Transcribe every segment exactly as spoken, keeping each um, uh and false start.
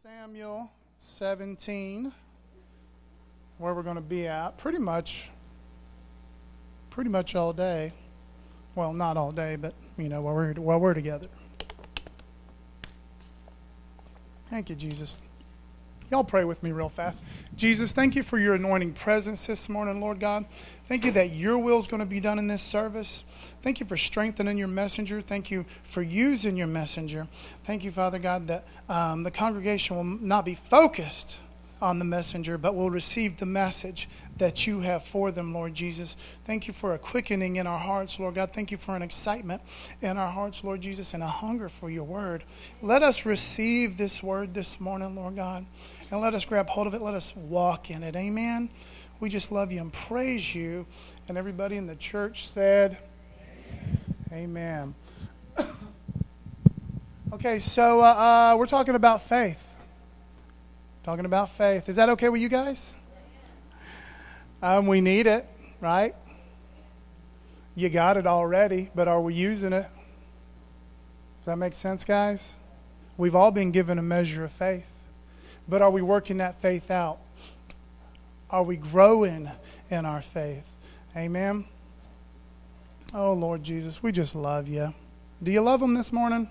Samuel seventeen, where we're going to be at pretty much, pretty much all day. Well, not all day, but you know, while we're while we're together. Thank you, Jesus. Y'all pray with me real fast. Jesus, thank you for your anointing presence this morning, Lord God. Thank you that your will is going to be done in this service. Thank you for strengthening your messenger. Thank you for using your messenger. Thank you, Father God, that um, the congregation will not be focused on the messenger, but will receive the message that you have for them, Lord Jesus. Thank you for a quickening in our hearts, Lord God. Thank you for an excitement in our hearts, Lord Jesus, and a hunger for your word. Let us receive this word this morning, Lord God, and let us grab hold of it. Let us walk in it. Amen. We just love you and praise you. And everybody in the church said, Amen. Amen. Okay, so uh, uh, we're talking about faith. Talking about faith. Is that okay with you guys? Um, we need it, right? You got it already, but are we using it? Does that make sense, guys? We've all been given a measure of faith, but are we working that faith out? Are we growing in our faith? Amen? Oh, Lord Jesus, we just love you. Do you love him this morning?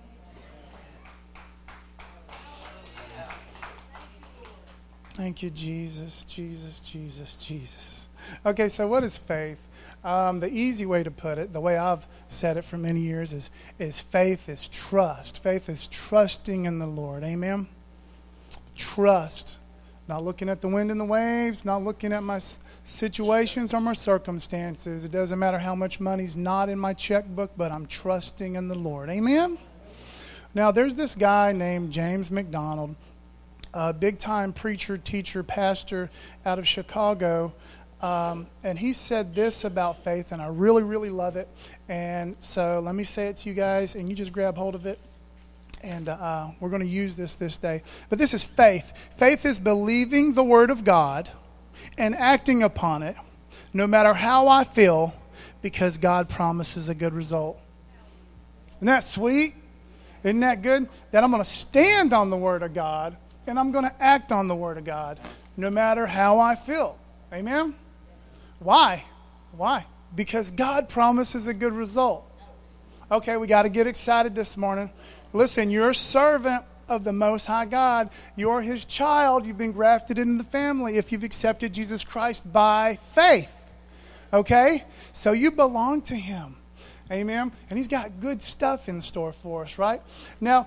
Thank you, Jesus, Jesus, Jesus, Jesus. Okay, so what is faith? Um, the easy way to put it, the way I've said it for many years, is, is faith is trust. Faith is trusting in the Lord. Amen? Trust. Not looking at the wind and the waves, not looking at my situations or my circumstances. It doesn't matter how much money's not in my checkbook, but I'm trusting in the Lord. Amen? Now, there's this guy named James MacDonald, a big-time preacher, teacher, pastor out of Chicago. Um, and he said this about faith, and I really, really love it. And so let me say it to you guys, and you just grab hold of it. And uh, we're going to use this this day. But this is faith. Faith is believing the Word of God and acting upon it, no matter how I feel, because God promises a good result. Isn't that sweet? Isn't that good? That I'm going to stand on the Word of God, and I'm going to act on the Word of God, no matter how I feel. Amen? Why? Why? Because God promises a good result. Okay, we got to get excited this morning. Listen, you're a servant of the Most High God. You're His child. You've been grafted into the family if you've accepted Jesus Christ by faith. Okay? So you belong to Him. Amen? And He's got good stuff in store for us, right? Now,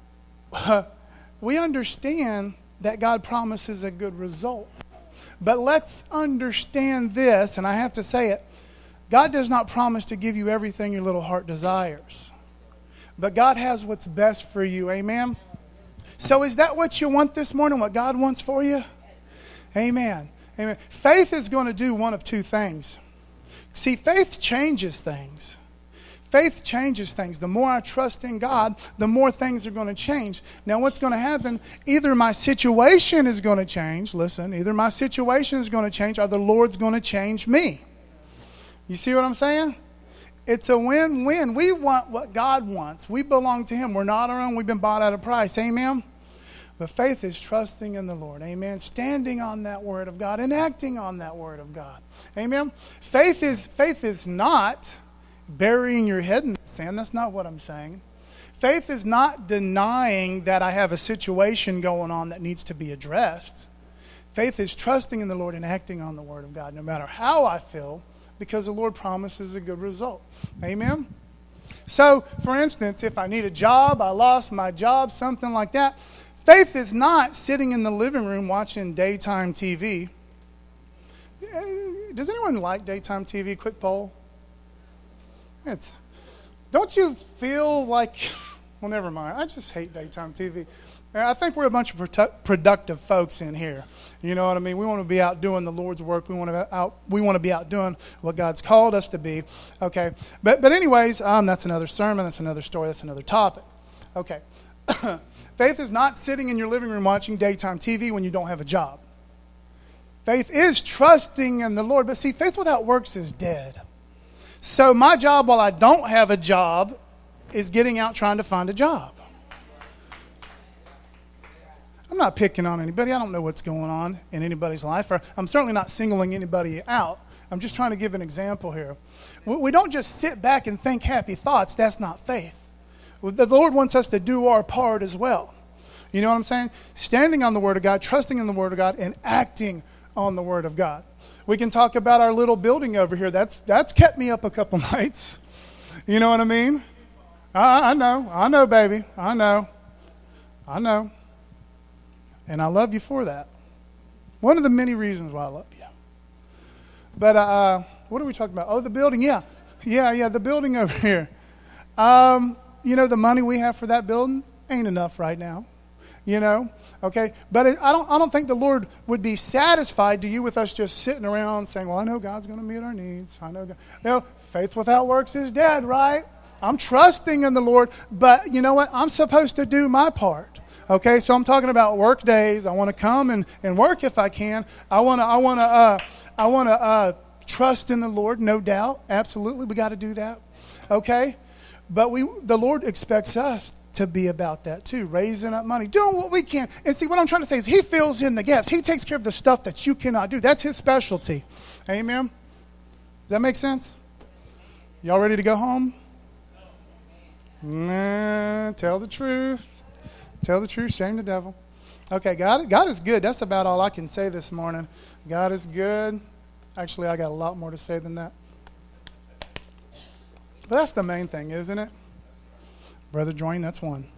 we understand that God promises a good result. But let's understand this, and I have to say it. God does not promise to give you everything your little heart desires. But God has what's best for you. Amen? So is that what you want this morning, what God wants for you? Amen. Amen. Faith is going to do one of two things. See, faith changes things. Faith changes things. The more I trust in God, the more things are going to change. Now, what's going to happen? Either my situation is going to change. Listen, either my situation is going to change or the Lord's going to change me. You see what I'm saying? It's a win-win. We want what God wants. We belong to Him. We're not our own. We've been bought at a price. Amen? But faith is trusting in the Lord. Amen? Standing on that Word of God and acting on that Word of God. Amen? Faith is, faith is not burying your head in the sand. That's not what I'm saying. Faith is not denying that I have a situation going on that needs to be addressed. Faith is trusting in the Lord and acting on the Word of God, no matter how I feel, because the Lord promises a good result. Amen? So, for instance, if I need a job, I lost my job, something like that, faith is not sitting in the living room watching daytime T V. Does anyone like daytime T V? Quick poll. It's, don't you feel like, well, never mind. I just hate daytime T V. I think we're a bunch of produ- productive folks in here. You know what I mean? We want to be out doing the Lord's work. We want to out. We want to be out doing what God's called us to be. Okay, but but anyways, um, that's another sermon. That's another story. That's another topic. Okay, faith is not sitting in your living room watching daytime T V when you don't have a job. Faith is trusting in the Lord. But see, faith without works is dead. So my job while I don't have a job is getting out trying to find a job. I'm not picking on anybody. I don't know what's going on in anybody's life. Or I'm certainly not singling anybody out. I'm just trying to give an example here. We don't just sit back and think happy thoughts. That's not faith. The Lord wants us to do our part as well. You know what I'm saying? Standing on the Word of God, trusting in the Word of God, and acting on the Word of God. We can talk about our little building over here. That's that's kept me up a couple nights. You know what I mean? I, I know. I know, baby. I know. I know. And I love you for that. One of the many reasons why I love you. But uh, what are we talking about? Oh, the building. Yeah. Yeah, yeah, the building over here. Um, you know, the money we have for that building ain't enough right now. You know? Okay? But it, I don't I don't think the Lord would be satisfied to you with us just sitting around saying, well, I know God's going to meet our needs. I know God. You know, faith without works is dead, right? I'm trusting in the Lord, but you know what? I'm supposed to do my part. Okay, so I'm talking about work days. I want to come and, and work if I can. I want to I want to uh, I want to uh, trust in the Lord, no doubt. Absolutely, we got to do that. Okay, but we the Lord expects us to be about that too, raising up money, doing what we can. And see, what I'm trying to say is He fills in the gaps. He takes care of the stuff that you cannot do. That's His specialty. Amen. Does that make sense? Y'all ready to go home? Nah, tell the truth. Tell the truth, shame the devil. Okay, God, God is good. That's about all I can say this morning. God is good. Actually, I got a lot more to say than that. But that's the main thing, isn't it? Brother Dwayne, that's one.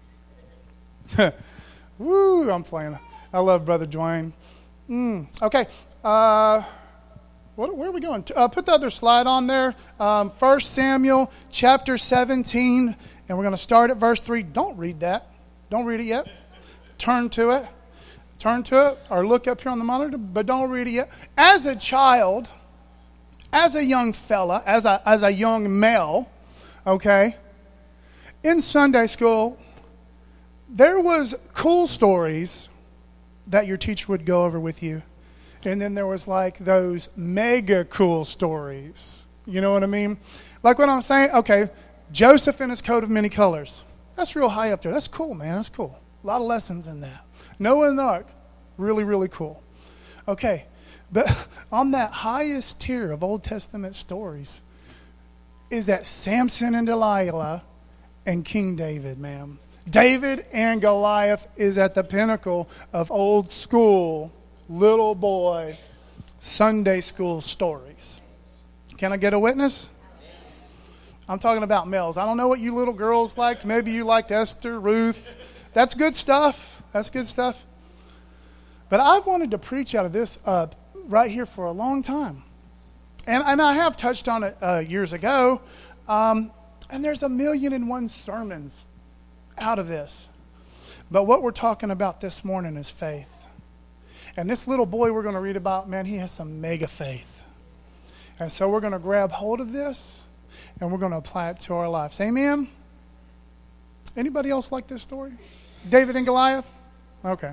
Woo, I'm playing. I love Brother Dwayne. Mm, okay, uh, what, where are we going? Uh, put the other slide on there. Um, First Samuel chapter seventeen, and we're going to start at verse three. Don't read that. Don't read it yet. Turn to it. Turn to it or look up here on the monitor, but don't read it yet. As a child, as a young fella, as a, as a young male, okay, in Sunday school, there was cool stories that your teacher would go over with you. And then there was like those mega cool stories. You know what I mean? Like what I'm saying, okay, Joseph in his coat of many colors. That's real high up there. That's cool, man. That's cool. A lot of lessons in that. Noah and the ark, really, really cool. Okay, but on that highest tier of Old Testament stories is that Samson and Delilah and King David, man. David and Goliath is at the pinnacle of old school, little boy, Sunday school stories. Can I get a witness? I'm talking about males. I don't know what you little girls liked. Maybe you liked Esther, Ruth. That's good stuff. That's good stuff. But I've wanted to preach out of this uh, right here for a long time. And, and I have touched on it uh, years ago. Um, and there's a million and one sermons out of this. But what we're talking about this morning is faith. And this little boy we're going to read about, man, he has some mega faith. And so we're going to grab hold of this. And we're going to apply it to our lives. Amen? Anybody else like this story? David and Goliath? Okay.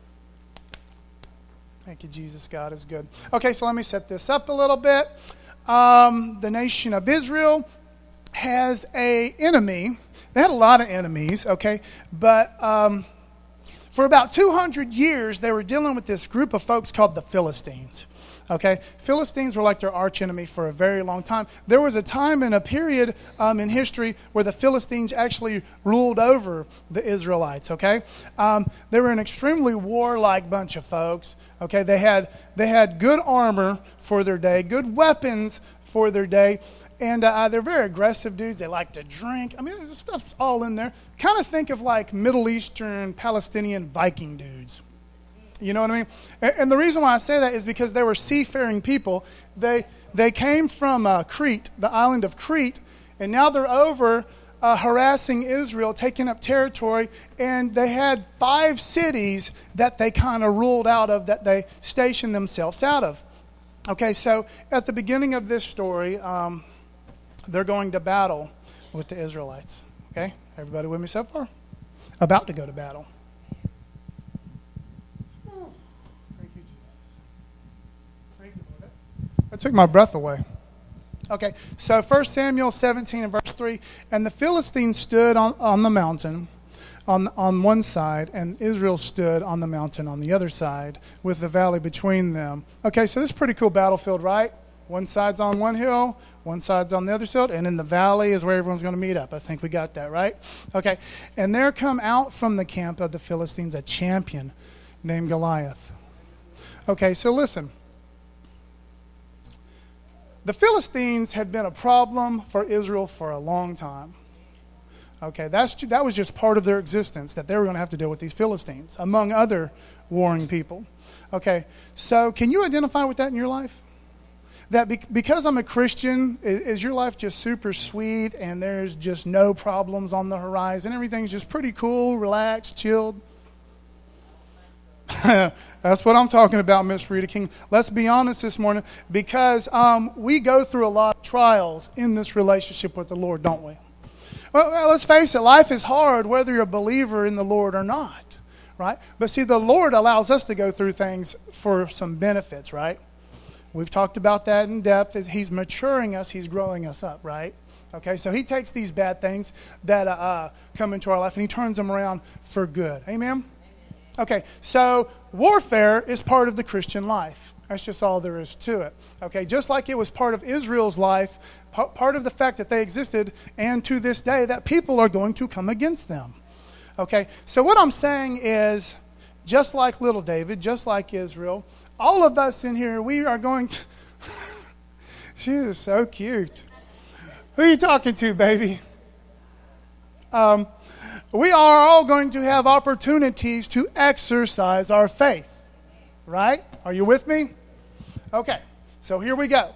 Thank you, Jesus. God is good. Okay, so let me set this up a little bit. Um, the nation of Israel has a enemy. They had a lot of enemies, okay? But um, for about two hundred years, they were dealing with this group of folks called the Philistines. Okay, Philistines were like their archenemy for a very long time. There was a time and a period um, in history where the Philistines actually ruled over the Israelites. Okay, um, they were an extremely warlike bunch of folks. Okay, they had they had good armor for their day, good weapons for their day, and uh, they're very aggressive dudes. They like to drink. I mean, this stuff's all in there. Kind of think of like Middle Eastern, Palestinian Viking dudes. You know what I mean? And, and the reason why I say that is because they were seafaring people. They they came from uh, Crete, the island of Crete, and now they're over uh, harassing Israel, taking up territory, and they had five cities that they kind of ruled out of, that they stationed themselves out of. Okay, so at the beginning of this story, um, they're going to battle with the Israelites. Okay, everybody with me so far? About to go to battle. That took my breath away. Okay, so First Samuel seventeen and verse three. And the Philistines stood on, on the mountain on, on one side, and Israel stood on the mountain on the other side with the valley between them. Okay, so this is a pretty cool battlefield, right? One side's on one hill, one side's on the other side, and in the valley is where everyone's going to meet up. I think we got that, right? Okay, and there come out from the camp of the Philistines a champion named Goliath. Okay, so listen. The Philistines had been a problem for Israel for a long time. Okay, that's that was just part of their existence, that they were going to have to deal with these Philistines, among other warring people. Okay, so can you identify with that in your life? That be, because I'm a Christian, is, is your life just super sweet and there's just no problems on the horizon? Everything's just pretty cool, relaxed, chilled? That's what I'm talking about, Miss Rita King. Let's be honest this morning, because um, we go through a lot of trials in this relationship with the Lord, don't we? Well, well, let's face it, life is hard whether you're a believer in the Lord or not, right? But see, the Lord allows us to go through things for some benefits, right? We've talked about that in depth. He's maturing us. He's growing us up, right? Okay, so he takes these bad things that uh, come into our life and he turns them around for good. Amen? Okay, so warfare is part of the Christian life. That's just all there is to it. Okay, just like it was part of Israel's life, p- part of the fact that they existed, and to this day, that people are going to come against them. Okay, so what I'm saying is, just like little David, just like Israel, all of us in here, we are going to... She is so cute. Who are you talking to, baby? Um... We are all going to have opportunities to exercise our faith, right? Are you with me? Okay, so here we go.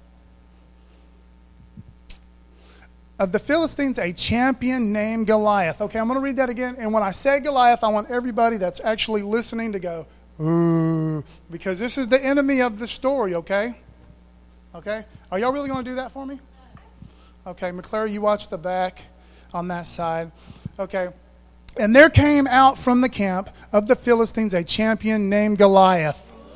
Of the Philistines, a champion named Goliath. Okay, I'm going to read that again. And when I say Goliath, I want everybody that's actually listening to go, ooh, because this is the enemy of the story, okay? Okay? Are y'all really going to do that for me? Okay, McClary, you watch the back on that side. Okay, and there came out from the camp of the Philistines a champion named Goliath.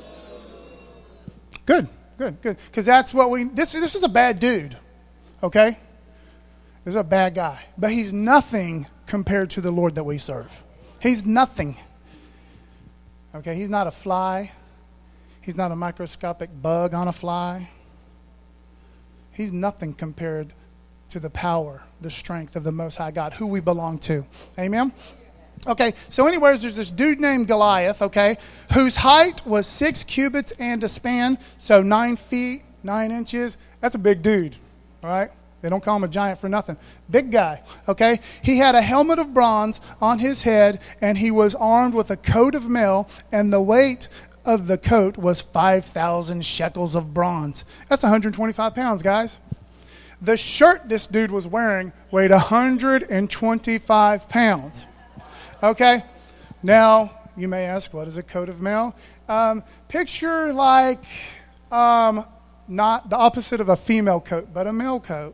Good, good, good. Because that's what we, this, this is a bad dude, okay? This is a bad guy. But he's nothing compared to the Lord that we serve. He's nothing. Okay, he's not a fly. He's not a microscopic bug on a fly. He's nothing compared to the power, the strength of the Most High God, who we belong to. Amen? Okay, so anyways, there's this dude named Goliath, okay, whose height was six cubits and a span, so nine feet, nine inches. That's a big dude, all right? They don't call him a giant for nothing. Big guy, okay? He had a helmet of bronze on his head, and he was armed with a coat of mail, and the weight of the coat was five thousand shekels of bronze. That's one hundred twenty-five pounds, guys. The shirt this dude was wearing weighed one hundred twenty-five pounds. Okay? Now, you may ask, what is a coat of mail? Um, picture like um, not the opposite of a female coat, but a male coat.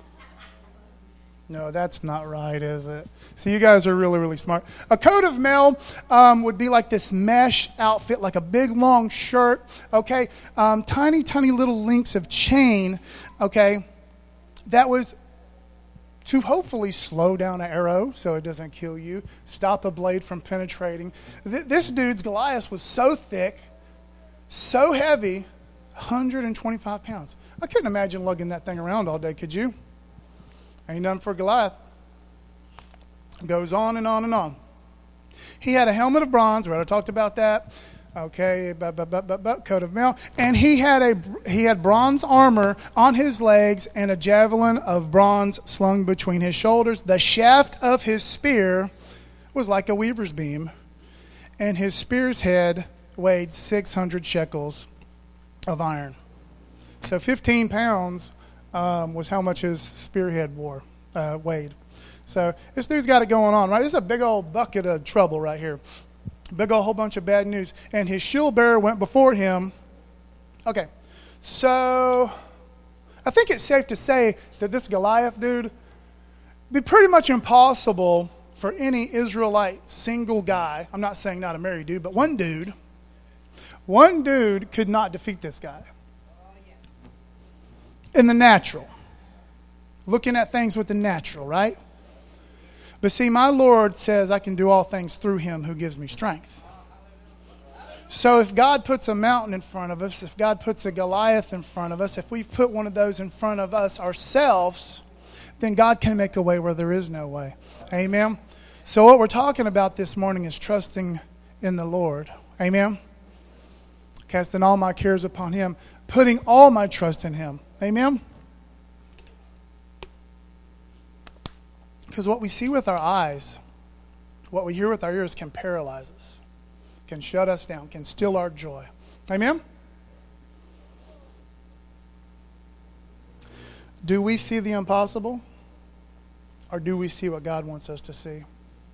No, that's not right, is it? So you guys are really, really smart. A coat of mail um, would be like this mesh outfit, like a big, long shirt, okay? Um, tiny, tiny little links of chain, okay? That was to hopefully slow down an arrow so it doesn't kill you, stop a blade from penetrating. Th- this dude's Goliath was so thick, so heavy, one hundred twenty-five pounds. I couldn't imagine lugging that thing around all day, could you? Ain't nothing for Goliath. Goes on and on and on. He had a helmet of bronze. We already talked about that. Okay, but, but, but, but, but, coat of mail. And he had a he had bronze armor on his legs and a javelin of bronze slung between his shoulders. The shaft of his spear was like a weaver's beam, and his spear's head weighed six hundred shekels of iron. So fifteen pounds um, was how much his spearhead wore, uh, weighed. So this dude's got it going on, right? This is a big old bucket of trouble right here. Big old whole bunch of bad news. And his shield bearer went before him. Okay, so I think it's safe to say that this Goliath dude, it'd be pretty much impossible for any Israelite single guy, I'm not saying not a married dude, but one dude, one dude could not defeat this guy. In the natural. Looking at things with the natural, right? But see, my Lord says I can do all things through him who gives me strength. So if God puts a mountain in front of us, if God puts a Goliath in front of us, if we've put one of those in front of us ourselves, then God can make a way where there is no way. Amen? So what we're talking about this morning is trusting in the Lord. Amen? Casting all my cares upon him, putting all my trust in him. Amen? Because what we see with our eyes, what we hear with our ears can paralyze us, can shut us down, can steal our joy. Amen? Do we see the impossible? Or do we see what God wants us to see?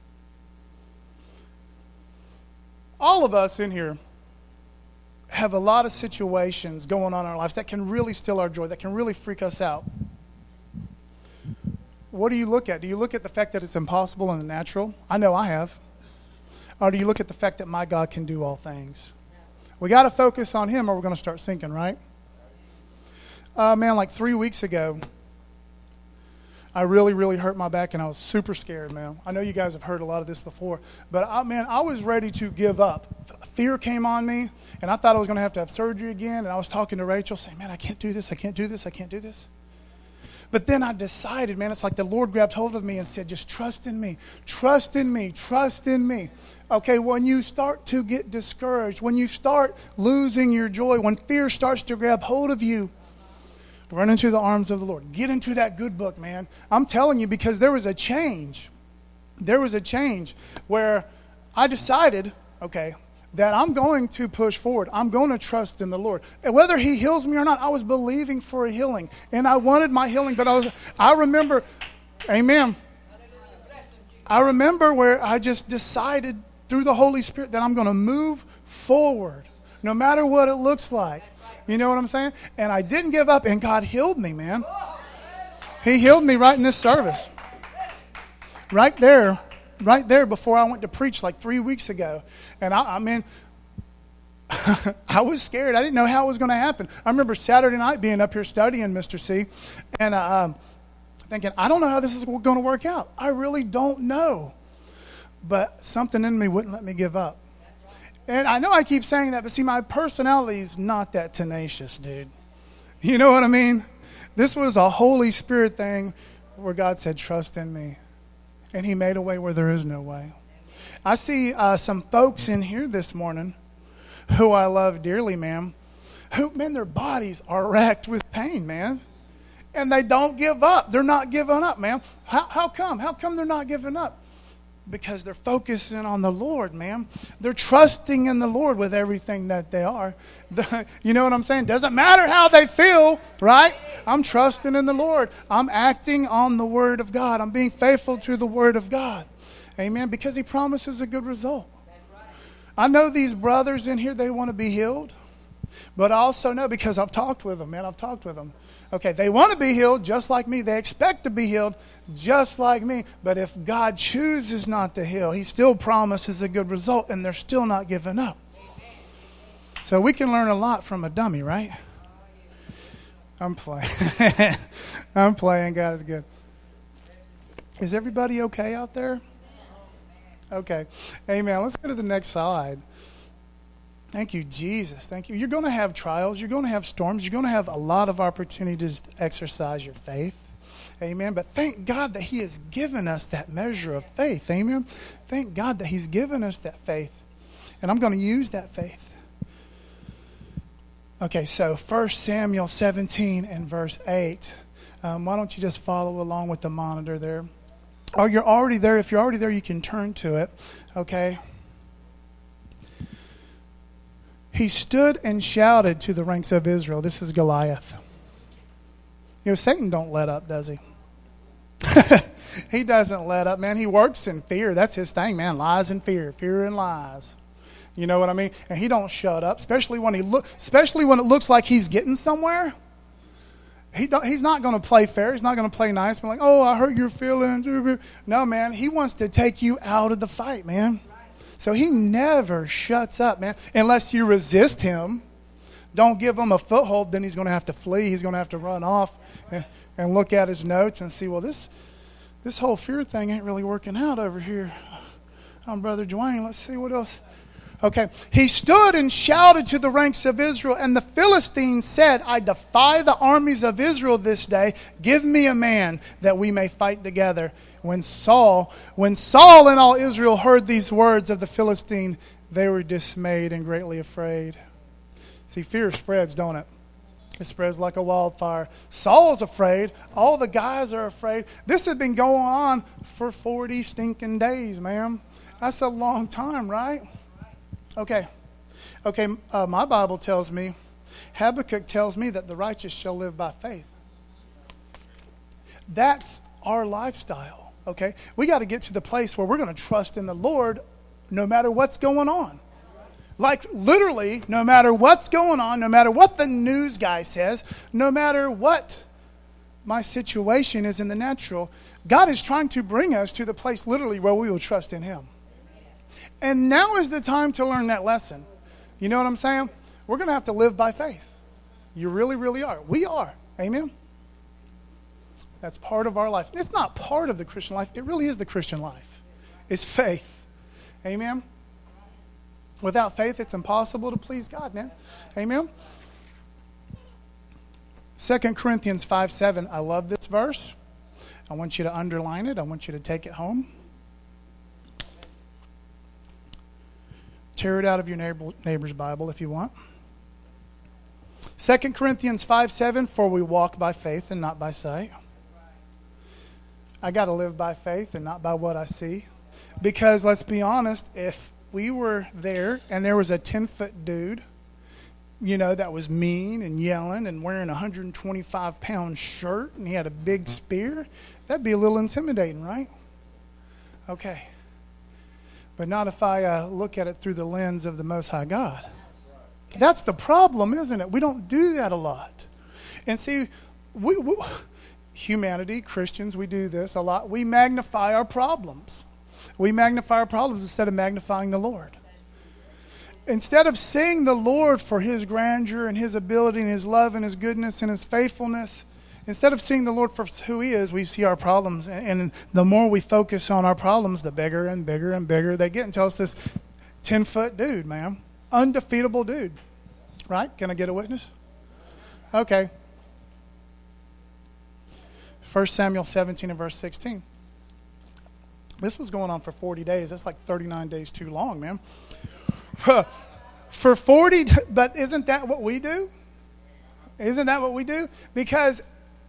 All of us in here have a lot of situations going on in our lives that can really steal our joy, that can really freak us out. What do you look at? Do you look at the fact that it's impossible in the natural? I know I have. Or do you look at the fact that my God can do all things? We got to focus on him or we're going to start sinking, right? Uh, man, like three weeks ago, I really, really hurt my back and I was super scared, man. I know you guys have heard a lot of this before. But, I, man, I was ready to give up. Fear came on me and I thought I was going to have to have surgery again. And I was talking to Rachel saying, man, I can't do this. I can't do this. I can't do this. But then I decided, man, it's like the Lord grabbed hold of me and said, just trust in me, trust in me, trust in me. Okay, when you start to get discouraged, when you start losing your joy, when fear starts to grab hold of you, run into the arms of the Lord. Get into that good book, man. I'm telling you, because there was a change. There was a change where I decided, okay, that I'm going to push forward. I'm going to trust in the Lord. And whether he heals me or not, I was believing for a healing. And I wanted my healing, but I was, I remember, amen. I remember where I just decided through the Holy Spirit that I'm going to move forward, no matter what it looks like. You know what I'm saying? And I didn't give up, and God healed me, man. He healed me right in this service. Right there. Right there before I went to preach like three weeks ago. And I, I mean, I was scared. I didn't know how it was going to happen. I remember Saturday night being up here studying Mister C and uh, um, thinking, I don't know how this is going to work out. I really don't know. But something in me wouldn't let me give up. And I know I keep saying that, but see, my personality is not that tenacious, dude. You know what I mean? This was a Holy Spirit thing where God said, trust in me. And he made a way where there is no way. I see uh, some folks in here this morning who I love dearly, man, who, man, their bodies are racked with pain, man. And they don't give up. They're not giving up, man. How, how come? How come they're not giving up? Because they're focusing on the Lord, man. They're trusting in the Lord with everything that they are. The, you know what I'm saying? Doesn't matter how they feel, right? I'm trusting in the Lord. I'm acting on the Word of God. I'm being faithful to the Word of God. Amen. Because he promises a good result. I know these brothers in here, they want to be healed. But I also know, because I've talked with them, man. I've talked with them. Okay, they want to be healed just like me. They expect to be healed just like me. But if God chooses not to heal, he still promises a good result, and they're still not giving up. So we can learn a lot from a dummy, right? I'm playing. I'm playing. God is good. Is everybody okay out there? Okay. Amen. Let's go to the next slide. Thank you, Jesus. Thank you. You're going to have trials. You're going to have storms. You're going to have a lot of opportunities to exercise your faith. Amen. But thank God that he has given us that measure of faith. Amen. Thank God that he's given us that faith. And I'm going to use that faith. Okay, so First Samuel seventeen and verse eight. Um, why don't you just follow along with the monitor there? Or you're already there. If you're already there, you can turn to it. Okay. He stood and shouted to the ranks of Israel. This is Goliath. You know, Satan don't let up, does he? He doesn't let up, man. He works in fear. That's his thing, man. Lies and fear. Fear and lies. You know what I mean? And he don't shut up, especially when he look, especially when it looks like he's getting somewhere. He don't, he's not going to play fair. He's not going to play nice. Be like, oh, I hurt your feelings. No, man. He wants to take you out of the fight, man. So he never shuts up, man, unless you resist him. Don't give him a foothold, then he's going to have to flee. He's going to have to run off and, and look at his notes and see, well, this this whole fear thing ain't really working out over here. I'm Brother Dwayne. Let's see what else. Okay. He stood and shouted to the ranks of Israel, and the Philistines said, I defy the armies of Israel this day. Give me a man that we may fight together. When Saul, when Saul and all Israel heard these words of the Philistine, they were dismayed and greatly afraid. See, fear spreads, don't it? It spreads like a wildfire. Saul's afraid. All the guys are afraid. This has been going on for forty stinking days, ma'am. That's a long time, right? Okay. Okay, uh, my Bible tells me, Habakkuk tells me that the righteous shall live by faith. That's our lifestyle, okay? We got to get to the place where we're going to trust in the Lord no matter what's going on. Like literally, no matter what's going on, no matter what the news guy says, no matter what my situation is in the natural, God is trying to bring us to the place literally where we will trust in Him. And now is the time to learn that lesson. You know what I'm saying? We're going to have to live by faith. You really, really are. We are. Amen? That's part of our life. It's not part of the Christian life. It really is the Christian life. It's faith. Amen? Without faith, it's impossible to please God, man. Amen? Second Corinthians five seven. I love this verse. I want you to underline it. I want you to take it home. Tear it out of your neighbor, neighbor's Bible if you want. Second Corinthians five seven. For we walk by faith and not by sight. I got to live by faith and not by what I see. Because let's be honest, if we were there and there was a ten-foot dude, you know, that was mean and yelling and wearing a one hundred twenty-five pound shirt and he had a big spear, that'd be a little intimidating, right? Okay. But not if I uh, look at it through the lens of the Most High God. That's the problem, isn't it? We don't do that a lot. And see, we, we, humanity, Christians, we do this a lot. We magnify our problems. We magnify our problems instead of magnifying the Lord. Instead of seeing the Lord for His grandeur and His ability and His love and His goodness and His faithfulness, instead of seeing the Lord for who He is, we see our problems. And the more we focus on our problems, the bigger and bigger and bigger they get until it's this ten-foot dude, man. Undefeatable dude. Right? Can I get a witness? Okay. First Samuel seventeen and verse sixteen. This was going on for forty days. That's like thirty-nine days too long, man. For forty, but isn't that what we do? Isn't that what we do? Because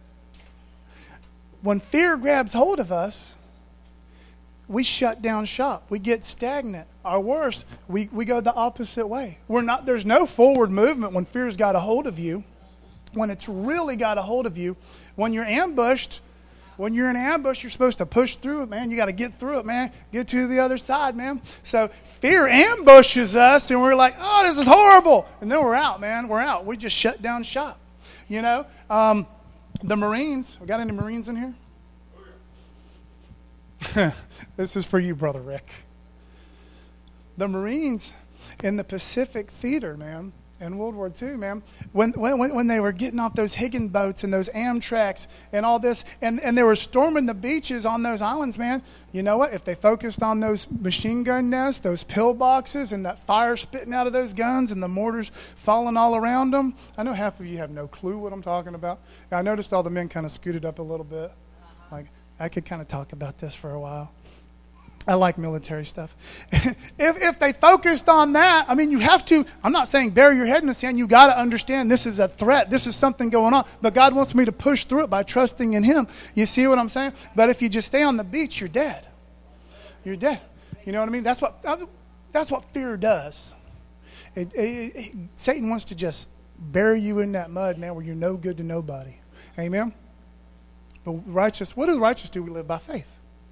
when fear grabs hold of us, we shut down shop. We get stagnant. Or worse, we, we go the opposite way. We're not. There's no forward movement when fear's got a hold of you. When it's really got a hold of you, when you're ambushed, when you're in an ambush, you're supposed to push through it, man. You got to get through it, man. Get to the other side, man. So fear ambushes us, and we're like, oh, this is horrible. And then we're out, man. We're out. We just shut down shop. You know, um, the Marines. We got any Marines in here? This is for you, Brother Rick. The Marines in the Pacific Theater, man. In World War Two, man, when, when when they were getting off those Higgin boats and those Amtraks and all this, and, and they were storming the beaches on those islands, man, you know what? If they focused on those machine gun nests, those pillboxes, and that fire spitting out of those guns and the mortars falling all around them, I know half of you have no clue what I'm talking about. I noticed all the men kind of scooted up a little bit. Like, I could kind of talk about this for a while. I like military stuff. if if they focused on that, I mean, you have to, I'm not saying bury your head in the sand. You got to understand this is a threat. This is something going on. But God wants me to push through it by trusting in Him. You see what I'm saying? But if you just stay on the beach, you're dead. You're dead. You know what I mean? That's what that's what fear does. It, it, it, Satan wants to just bury you in that mud, man, where you're no good to nobody. Amen? But righteous, what does righteous do? We live by faith.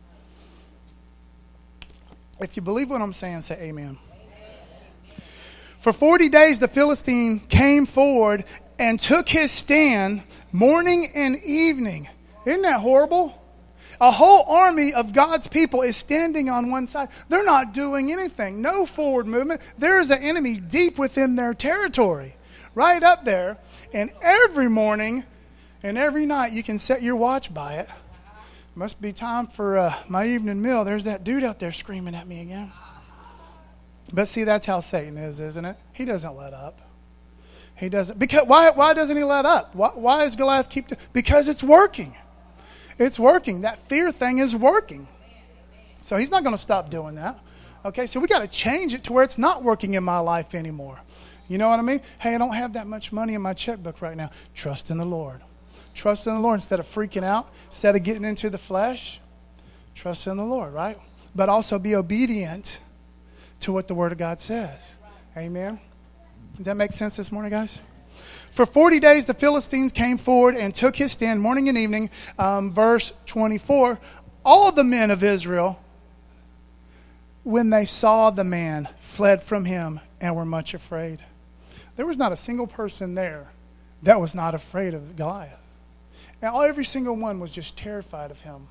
If you believe what I'm saying, say amen. Amen. For forty days the Philistine came forward and took his stand morning and evening. Isn't that horrible? A whole army of God's people is standing on one side. They're not doing anything. No forward movement. There is an enemy deep within their territory. Right up there. And every morning and every night you can set your watch by it. Must be time for uh, my evening meal. There's that dude out there screaming at me again. But see, that's how Satan is, isn't it? He doesn't let up. He doesn't. Because why? Why doesn't he let up? Why, why is Goliath keep? Because it's working. It's working. That fear thing is working. So he's not going to stop doing that. Okay, so we got to change it to where it's not working in my life anymore. You know what I mean? Hey, I don't have that much money in my checkbook right now. Trust in the Lord. Trust in the Lord instead of freaking out, instead of getting into the flesh. Trust in the Lord, right? But also be obedient to what the Word of God says. Amen? Does that make sense this morning, guys? For forty days the Philistines came forward and took his stand morning and evening. Um, verse twenty-four, all the men of Israel, when they saw the man, fled from him and were much afraid. There was not a single person there that was not afraid of Goliath. And every single one was just terrified of him.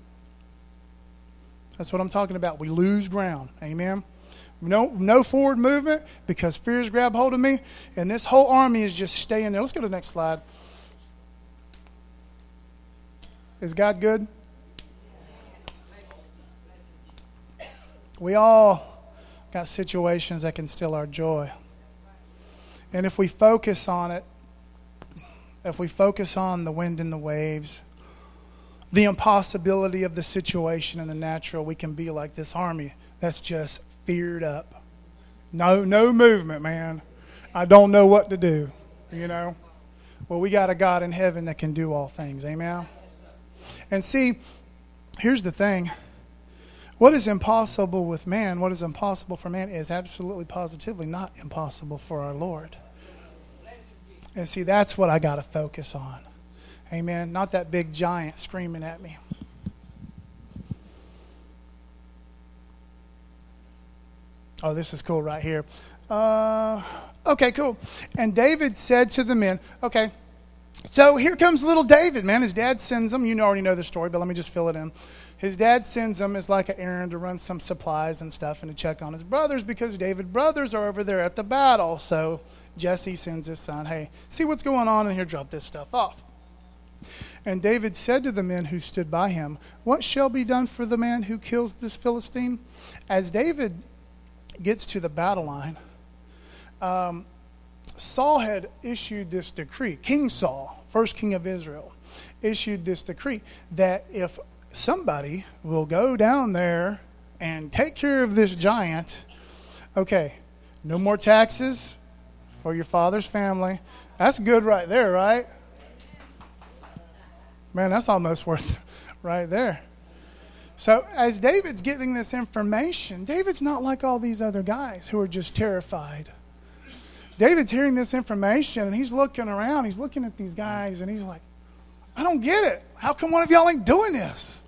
That's what I'm talking about. We lose ground. Amen? No, no forward movement because fears grab hold of me. And this whole army is just staying there. Let's go to the next slide. Is God good? We all got situations that can steal our joy. And if we focus on it, if we focus on the wind and the waves, the impossibility of the situation in the natural, we can be like this army that's just feared up. No, no movement, man. I don't know what to do, you know. Well, we got a God in heaven that can do all things. Amen? And see, here's the thing. What is impossible with man, what is impossible for man is absolutely positively not impossible for our Lord. And see, that's what I got to focus on. Amen. Not that big giant screaming at me. Oh, this is cool right here. Uh, okay, cool. And David said to the men, okay, so here comes little David, man. His dad sends him. You already know the story, but let me just fill it in. His dad sends him as like an errand to run some supplies and stuff and to check on his brothers because David's brothers are over there at the battle. So Jesse sends his son, hey, see what's going on in here, drop this stuff off. And David said to the men who stood by him, what shall be done for the man who kills this Philistine? As David gets to the battle line, um, Saul had issued this decree. King Saul, first king of Israel, issued this decree that if somebody will go down there and take care of this giant, okay, no more taxes for your father's family. That's good right there, right? Man, that's almost worth right there. So as David's getting this information, David's not like all these other guys who are just terrified. David's hearing this information and he's looking around. He's looking at these guys and he's like, I don't get it. How come one of y'all ain't doing this?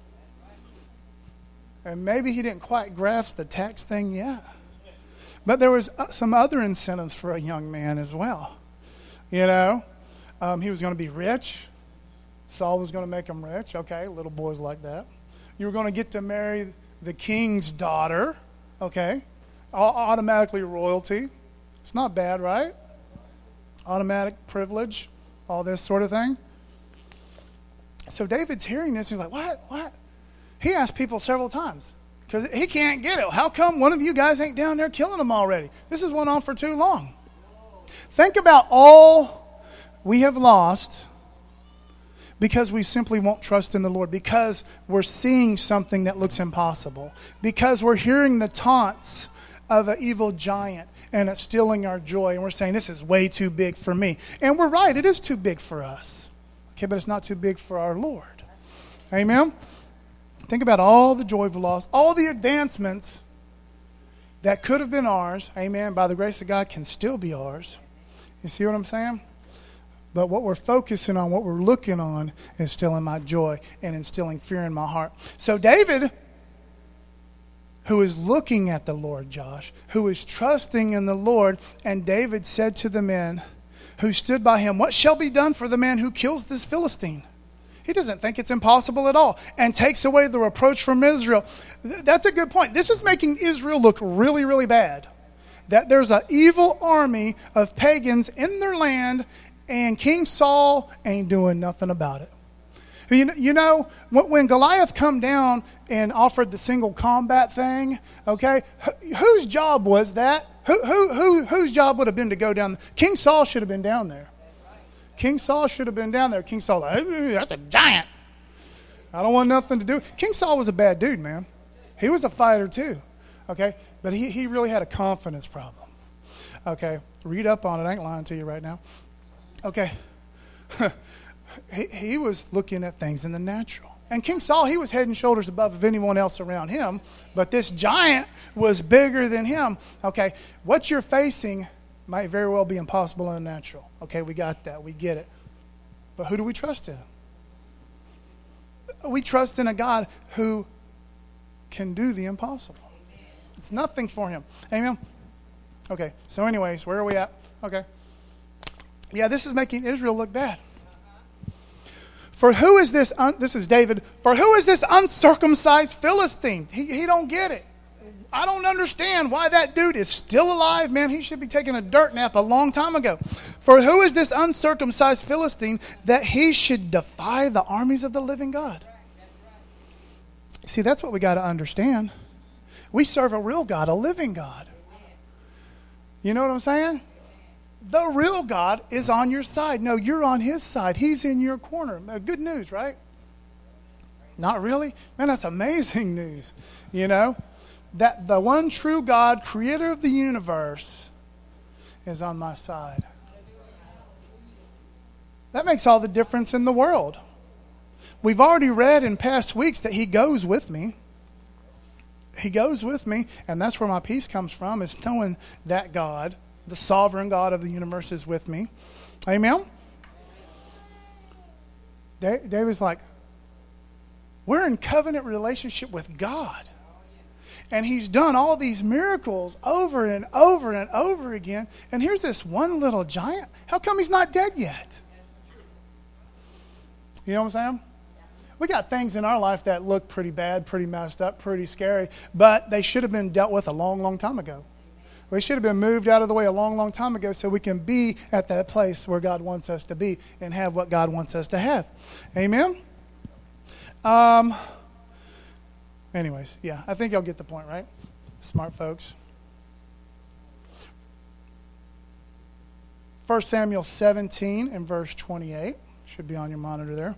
And maybe he didn't quite grasp the tax thing yet. But there was some other incentives for a young man as well. You know, um, he was going to be rich. Saul was going to make him rich. Okay, little boys like that. You were going to get to marry the king's daughter. Okay, automatically royalty. It's not bad, right? Automatic privilege, all this sort of thing. So David's hearing this. He's like, what? What? He asked people several times because he can't get it. How come one of you guys ain't down there killing them already? This has went on for too long. Think about all we have lost because we simply won't trust in the Lord, because we're seeing something that looks impossible, because we're hearing the taunts of an evil giant and it's stealing our joy, and we're saying this is way too big for me. And we're right, it is too big for us. Okay, but it's not too big for our Lord. Amen? Think about all the joy we've lost, all the advancements that could have been ours, amen, by the grace of God can still be ours. You see what I'm saying? But what we're focusing on, what we're looking on, is stealing my joy and instilling fear in my heart. So David, who is looking at the Lord, Josh, who is trusting in the Lord, and David said to the men who stood by him, what shall be done for the man who kills this Philistine? He doesn't think it's impossible at all and takes away the reproach from Israel. That's a good point. This is making Israel look really, really bad. That there's an evil army of pagans in their land and King Saul ain't doing nothing about it. You know, you know when Goliath come down and offered the single combat thing, okay, wh- whose job was that? Who, who, who, whose job would have been to go down? King Saul should have been down there. King Saul should have been down there. King Saul, hey, that's a giant. I don't want nothing to do. King Saul was a bad dude, man. He was a fighter too, okay? But he, he really had a confidence problem, okay? Read up on it. I ain't lying to you right now. Okay. he, he was looking at things in the natural. And King Saul, he was head and shoulders above of anyone else around him. But this giant was bigger than him. Okay, what you're facing might very well be impossible in the natural. Okay, we got that. We get it. But who do we trust in? We trust in a God who can do the impossible. It's nothing for him. Amen? Okay, so anyways, where are we at? Okay. Yeah, this is making Israel look bad. For who is this, un- this is David, for who is this uncircumcised Philistine? He, he don't get it. I don't understand why that dude is still alive, man. He should be taking a dirt nap a long time ago. For who is this uncircumcised Philistine that he should defy the armies of the living God? See, that's what we got to understand. We serve a real God, a living God. You know what I'm saying? The real God is on your side. No, you're on his side. He's in your corner. Good news, right? Not really? Man, that's amazing news. You know, that the one true God, creator of the universe, is on my side. That makes all the difference in the world. We've already read in past weeks that he goes with me. He goes with me, and that's where my peace comes from, is knowing that God, the sovereign God of the universe, is with me. Amen? David's like, we're in covenant relationship with God. And he's done all these miracles over and over and over again. And here's this one little giant. How come he's not dead yet? You know what I'm saying? We got things in our life that look pretty bad, pretty messed up, pretty scary, but they should have been dealt with a long, long time ago. We should have been moved out of the way a long, long time ago so we can be at that place where God wants us to be and have what God wants us to have. Amen? Um. Anyways, yeah, I think y'all get the point, right? Smart folks. First Samuel seventeen and verse twenty-eight. Should be on your monitor there.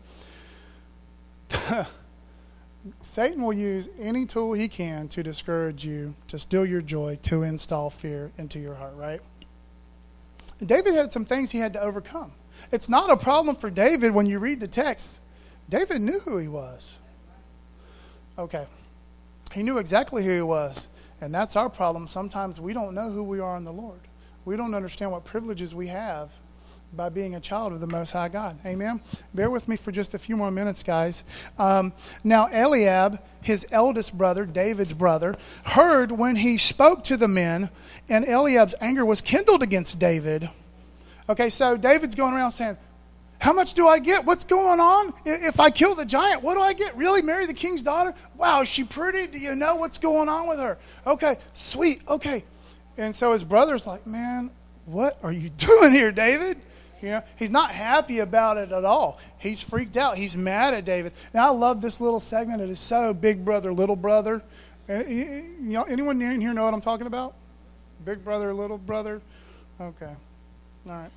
Satan will use any tool he can to discourage you, to steal your joy, to install fear into your heart, right? David had some things he had to overcome. It's not a problem for David when you read the text. David knew who he was. Okay. He knew exactly who he was. And that's our problem. Sometimes we don't know who we are in the Lord. We don't understand what privileges we have by being a child of the Most High God. Amen? Bear with me for just a few more minutes, guys. Um, now, Eliab, his eldest brother, David's brother, heard when he spoke to the men, and Eliab's anger was kindled against David. Okay, so David's going around saying, how much do I get? What's going on? If I kill the giant, what do I get? Really? Marry the king's daughter? Wow, is she pretty? Do you know what's going on with her? Okay, sweet, okay. And so his brother's like, man, what are you doing here, David? You know, he's not happy about it at all. He's freaked out. He's mad at David. Now, I love this little segment. It is so big brother, little brother. You know, anyone in here know what I'm talking about? Big brother, little brother? Okay. All right.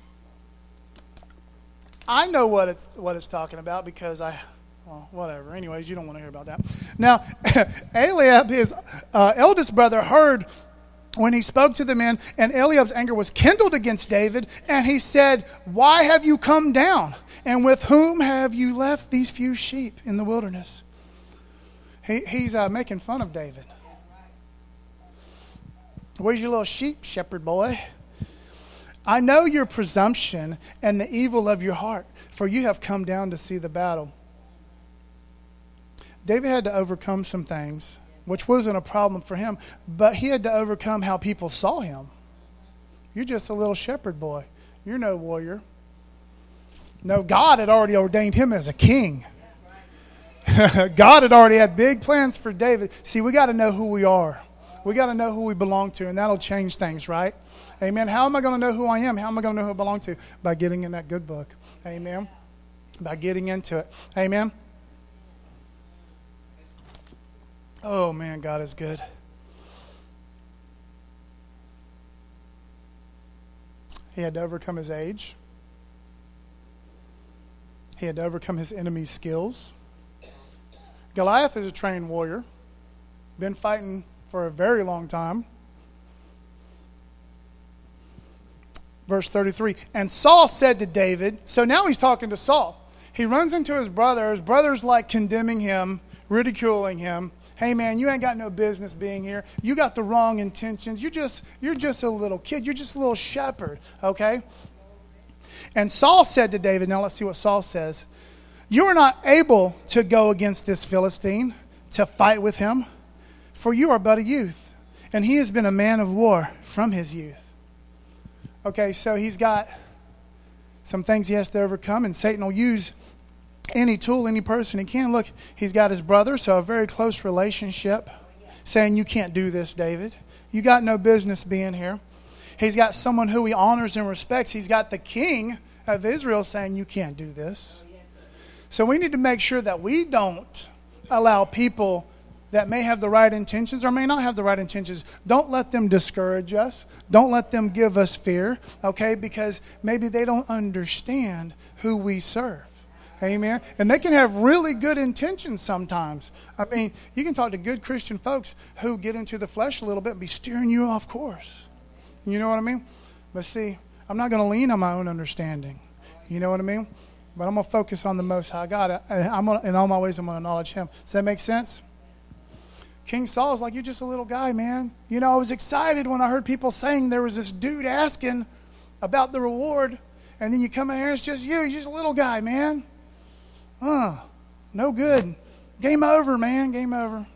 I know what it's what it's talking about because I, well, whatever. Anyways, you don't want to hear about that. Now, Eliab, his uh, eldest brother, heard when he spoke to the men, and Eliab's anger was kindled against David, and he said, why have you come down? And with whom have you left these few sheep in the wilderness? He, he's uh, making fun of David. Where's your little sheep, shepherd boy? I know your presumption and the evil of your heart, for you have come down to see the battle. David had to overcome some things, which wasn't a problem for him, but he had to overcome how people saw him. You're just a little shepherd boy. You're no warrior. No, God had already ordained him as a king. God had already had big plans for David. See, we got to know who we are. We got to know who we belong to, and that'll change things, right? Amen. How am I going to know who I am? How am I going to know who I belong to? By getting in that good book. Amen. By getting into it. Amen. Oh, man, God is good. He had to overcome his age. He had to overcome his enemy's skills. Goliath is a trained warrior. Been fighting for a very long time. Verse thirty-three, and Saul said to David, so now he's talking to Saul. He runs into his brother. His brother's like condemning him, ridiculing him. Hey man, you ain't got no business being here. You got the wrong intentions. You're just, you're just a little kid. You're just a little shepherd, okay? And Saul said to David, now let's see what Saul says. You are not able to go against this Philistine to fight with him, for you are but a youth, and he has been a man of war from his youth. Okay, so he's got some things he has to overcome, and Satan will use any tool, any person he can. Look, he's got his brother, so a very close relationship, saying, you can't do this, David. You got no business being here. He's got someone who he honors and respects. He's got the king of Israel saying, you can't do this. So we need to make sure that we don't allow people that may have the right intentions or may not have the right intentions. Don't let them discourage us. Don't let them give us fear, okay? Because maybe they don't understand who we serve. Amen. And they can have really good intentions sometimes. I mean, you can talk to good Christian folks who get into the flesh a little bit and be steering you off course. You know what I mean? But see, I'm not going to lean on my own understanding. You know what I mean? But I'm going to focus on the Most High God. I'm gonna, in all my ways, I'm going to acknowledge Him. Does that make sense? King Saul's like, you're just a little guy, man. You know, I was excited when I heard people saying there was this dude asking about the reward. And then you come in here, it's just you. You're just a little guy, man. Uh, no good. Game over, man. Game over.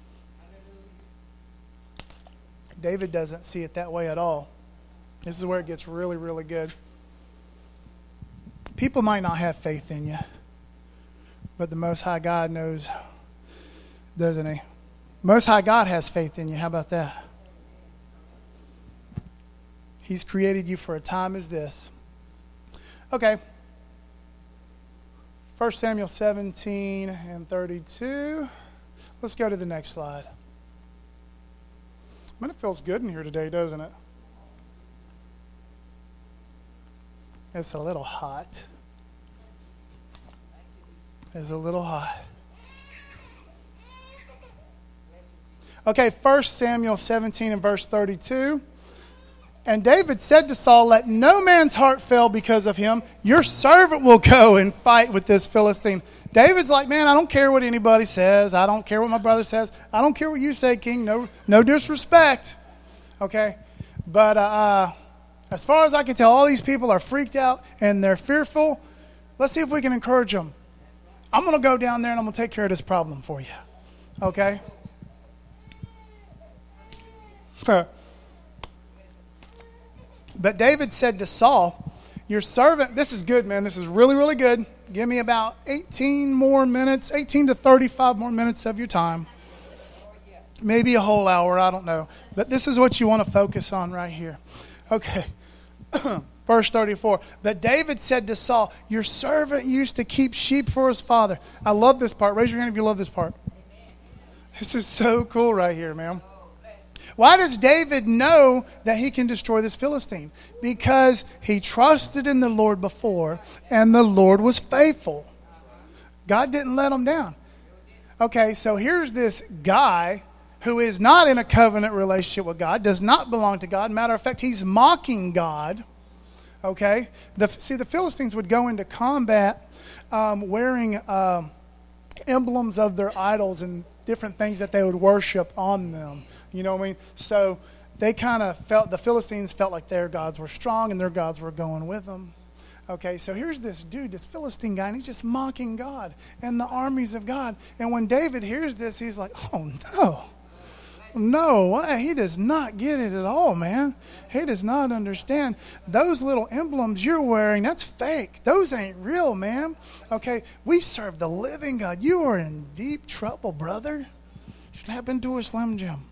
David doesn't see it that way at all. This is where it gets really, really good. People might not have faith in you, but the Most High God knows, doesn't He? Most High God has faith in you. How about that? He's created you for a time as this. Okay. First Samuel seventeen and thirty-two. Let's go to the next slide. I mean, it feels good in here today, doesn't it? It's a little hot. It's a little hot. Okay, First Samuel seventeen and verse thirty-two. And David said to Saul, let no man's heart fail because of him. Your servant will go and fight with this Philistine. David's like, man, I don't care what anybody says. I don't care what my brother says. I don't care what you say, King. No, no disrespect. Okay? But uh, as far as I can tell, all these people are freaked out and they're fearful. Let's see if we can encourage them. I'm going to go down there and I'm going to take care of this problem for you. Okay? But David said to Saul, your servant, this is good, man. This is really, really good. Give me about eighteen more minutes, eighteen to thirty-five more minutes of your time. Maybe a whole hour, I don't know. But this is what you want to focus on right here. Okay. Verse thirty-four. But David said to Saul, your servant used to keep sheep for his father. I love this part. Raise your hand if you love this part. This is so cool right here, man. Why does David know that he can destroy this Philistine? Because he trusted in the Lord before, and the Lord was faithful. God didn't let him down. Okay, so here's this guy who is not in a covenant relationship with God, does not belong to God. Matter of fact, he's mocking God. Okay? The, see, the Philistines would go into combat um, wearing um, emblems of their idols and different things that they would worship on them. You know what I mean? So they kind of felt, the Philistines felt like their gods were strong and their gods were going with them. Okay, so here's this dude, this Philistine guy, and he's just mocking God and the armies of God. And when David hears this, he's like, oh, no. No, he does not get it at all, man. He does not understand. Those little emblems you're wearing, that's fake. Those ain't real, man. Okay, we serve the living God. You are in deep trouble, brother. What happened to a Slim Jim?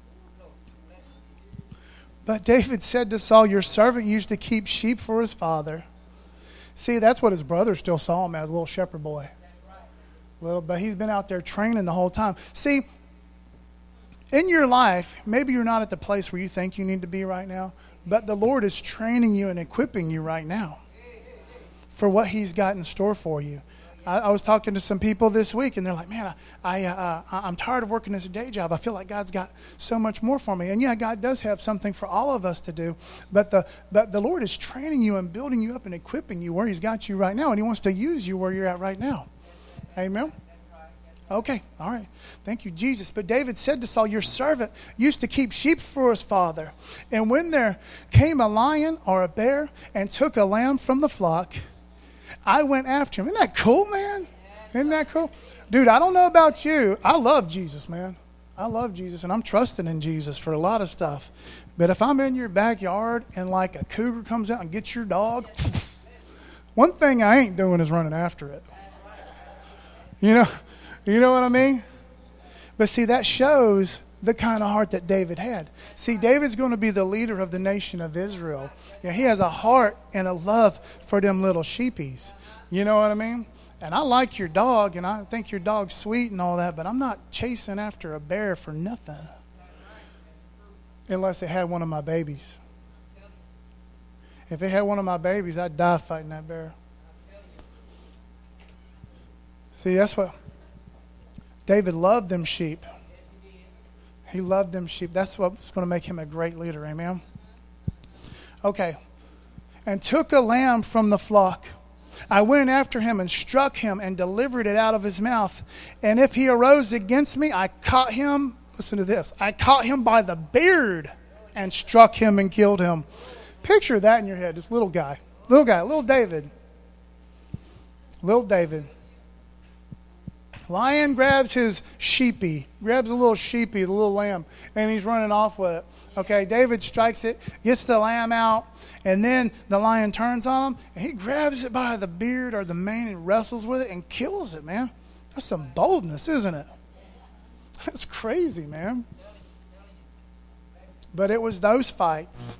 But David said to Saul, your servant used to keep sheep for his father. See, that's what his brother still saw him as, a little shepherd boy. Little, but he's been out there training the whole time. See, in your life, maybe you're not at the place where you think you need to be right now, but the Lord is training you and equipping you right now for what He's got in store for you. I, I was talking to some people this week, and they're like, man, I, I, uh, I'm tired of working this day job. I feel like God's got so much more for me. And yeah, God does have something for all of us to do, but the, but the Lord is training you and building you up and equipping you where He's got you right now, and He wants to use you where you're at right now. Amen? Okay, all right. Thank you, Jesus. But David said to Saul, your servant used to keep sheep for his father. And when there came a lion or a bear and took a lamb from the flock, I went after him. Isn't that cool, man? Isn't that cool? Dude, I don't know about you. I love Jesus, man. I love Jesus, and I'm trusting in Jesus for a lot of stuff. But if I'm in your backyard and like a cougar comes out and gets your dog, one thing I ain't doing is running after it. You know? You know what I mean? But see, that shows the kind of heart that David had. See, David's going to be the leader of the nation of Israel. Yeah, he has a heart and a love for them little sheepies. You know what I mean? And I like your dog, and I think your dog's sweet and all that, but I'm not chasing after a bear for nothing. Unless it had one of my babies. If it had one of my babies, I'd die fighting that bear. See, that's what... David loved them sheep. He loved them sheep. That's what's going to make him a great leader. Amen? Okay. And took a lamb from the flock. I went after him and struck him and delivered it out of his mouth. And if he arose against me, I caught him. Listen to this. I caught him by the beard and struck him and killed him. Picture that in your head. This little guy. Little guy. Little David. Little David. Lion grabs his sheepy, grabs a little sheepy, the little lamb, and he's running off with it. Okay, David strikes it, gets the lamb out, and then the lion turns on him, and he grabs it by the beard or the mane and wrestles with it and kills it, man. That's some boldness, isn't it? That's crazy, man. But it was those fights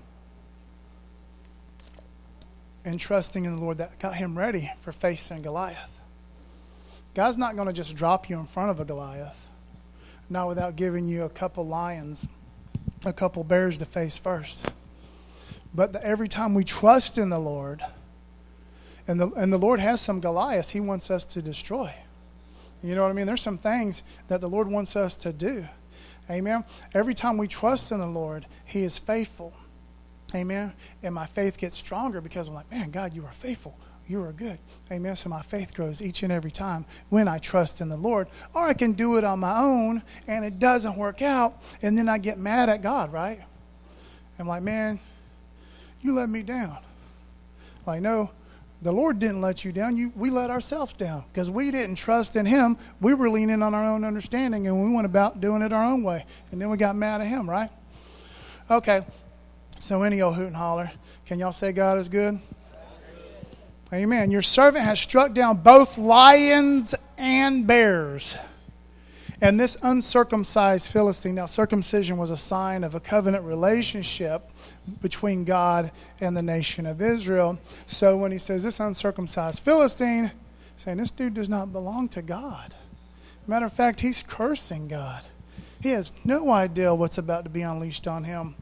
and trusting in the Lord that got him ready for facing Goliath. God's not going to just drop you in front of a Goliath, not without giving you a couple lions, a couple bears to face first. But the, every time we trust in the Lord, and the, and the Lord has some Goliaths He wants us to destroy. You know what I mean? There's some things that the Lord wants us to do. Amen? Every time we trust in the Lord, He is faithful. Amen? And my faith gets stronger because I'm like, man, God, you are faithful. You are good. Amen. So my faith grows each and every time when I trust in the Lord. Or I can do it on my own and it doesn't work out. And then I get mad at God, right? I'm like, man, you let me down. Like, no, the Lord didn't let you down. You, we let ourselves down because we didn't trust in Him. We were leaning on our own understanding and we went about doing it our own way. And then we got mad at Him, right? Okay. So any old hoot and holler. Can y'all say God is good? Amen. Your servant has struck down both lions and bears. And this uncircumcised Philistine, now circumcision was a sign of a covenant relationship between God and the nation of Israel. So when he says this uncircumcised Philistine, saying this dude does not belong to God. Matter of fact, he's cursing God. He has no idea what's about to be unleashed on him.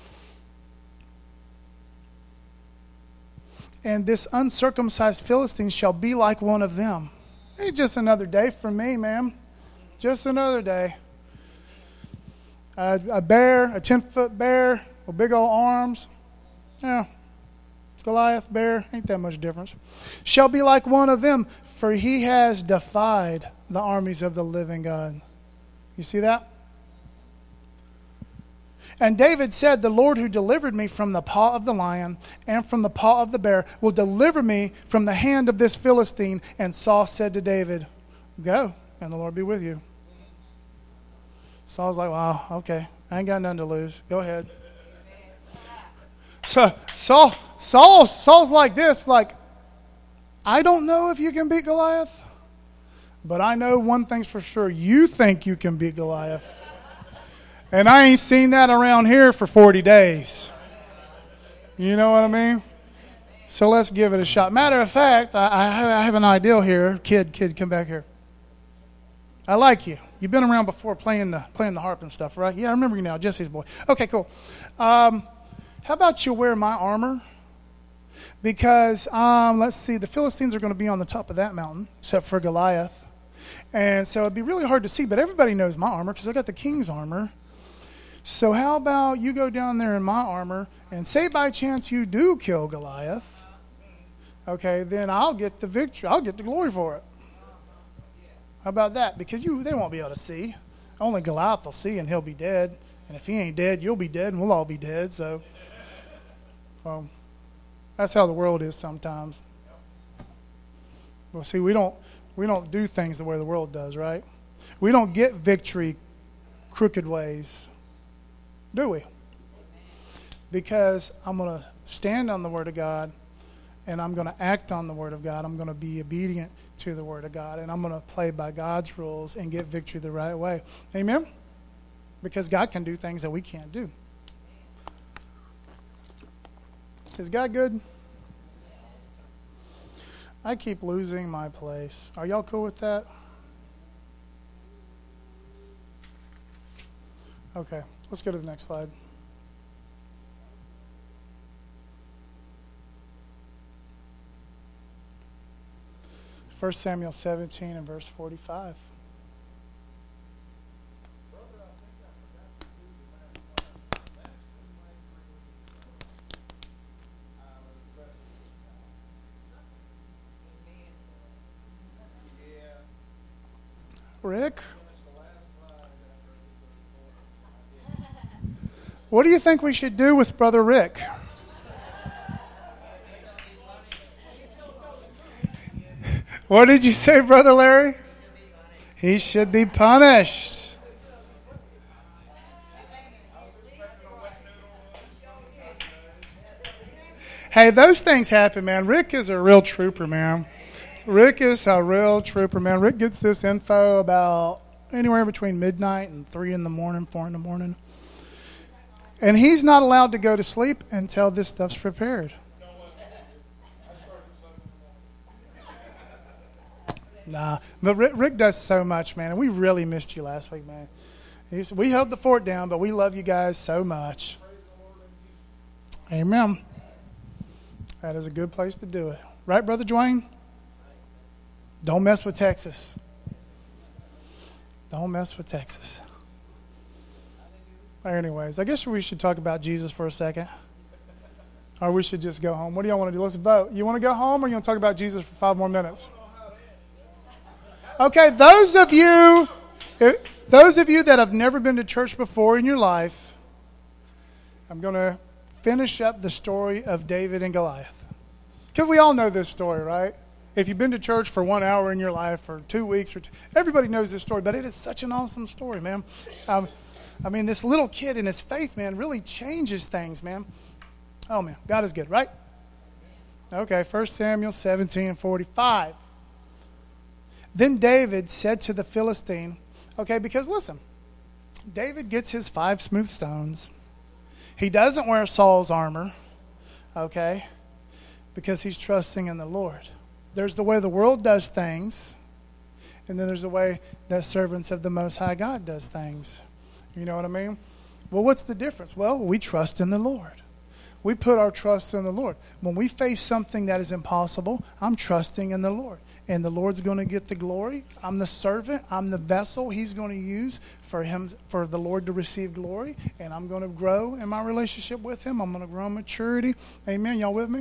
And this uncircumcised Philistine shall be like one of them. It's just another day for me, man. Just another day. Uh, a bear, a ten-foot bear with big old arms. Yeah. Goliath, bear, ain't that much difference. Shall be like one of them, for he has defied the armies of the living God. You see that? And David said, the Lord who delivered me from the paw of the lion and from the paw of the bear will deliver me from the hand of this Philistine. And Saul said to David, go, and the Lord be with you. Saul's like, wow, okay, I ain't got nothing to lose. Go ahead. So Saul, Saul, Saul's like this, like, I don't know if you can beat Goliath, but I know one thing's for sure. You think you can beat Goliath. And I ain't seen that around here for forty days. You know what I mean? So let's give it a shot. Matter of fact, I, I, have, I have an idea here. Kid, kid, come back here. I like you. You've been around before playing the playing the harp and stuff, right? Yeah, I remember you now, Jesse's boy. Okay, cool. Um, how about you wear my armor? Because, um, let's see, the Philistines are going to be on the top of that mountain, except for Goliath. And so it'd be really hard to see, but everybody knows my armor because I got the king's armor. So how about you go down there in my armor and say by chance you do kill Goliath, okay, then I'll get the victory. I'll get the glory for it. How about that? Because you, they won't be able to see. Only Goliath will see, and he'll be dead. And if he ain't dead, you'll be dead, and we'll all be dead. So, um, that's how the world is sometimes. Well, see, we don't we don't do things the way the world does, right? We don't get victory crooked ways, do we? Because I'm going to stand on the Word of God, and I'm going to act on the Word of God. I'm going to be obedient to the Word of God, and I'm going to play by God's rules and get victory the right way. Amen? Because God can do things that we can't do. Is God good? I keep losing my place. Are y'all cool with that? Okay, let's go to the next slide. First Samuel seventeen and verse forty-five. Rick? What do you think we should do with Brother Rick? What did you say, Brother Larry? He should be punished. Hey, those things happen, man. Rick is a real trooper, man. Rick is a real trooper, man. Rick gets this info about anywhere between midnight and three in the morning, four in the morning. And he's not allowed to go to sleep until this stuff's prepared. Nah, but Rick, Rick does so much, man, and we really missed you last week, man. He's, we held the fort down, but we love you guys so much. Amen. That is a good place to do it. Right, Brother Dwayne? Don't mess with Texas. Don't mess with Texas. Anyways, I guess we should talk about Jesus for a second. Or we should just go home. What do y'all want to do? Let's vote. You want to go home or you want to talk about Jesus for five more minutes? Okay, those of you, those of you that have never been to church before in your life, I'm going to finish up the story of David and Goliath. Because we all know this story, right? If you've been to church for one hour in your life or two weeks, or two, everybody knows this story, but it is such an awesome story, man. Um, I mean, this little kid and his faith, man, really changes things, man. Oh, man, God is good, right? Okay, First Samuel seventeen and forty-five. Then David said to the Philistine, okay, because listen, David gets his five smooth stones. He doesn't wear Saul's armor, okay, because he's trusting in the Lord. There's the way the world does things, and then there's the way that servants of the Most High God does things. You know what I mean? Well, what's the difference? Well, we trust in the Lord. We put our trust in the Lord. When we face something that is impossible, I'm trusting in the Lord. And the Lord's going to get the glory. I'm the servant. I'm the vessel He's going to use for him, for the Lord to receive glory. And I'm going to grow in my relationship with Him. I'm going to grow in maturity. Amen. Y'all with me?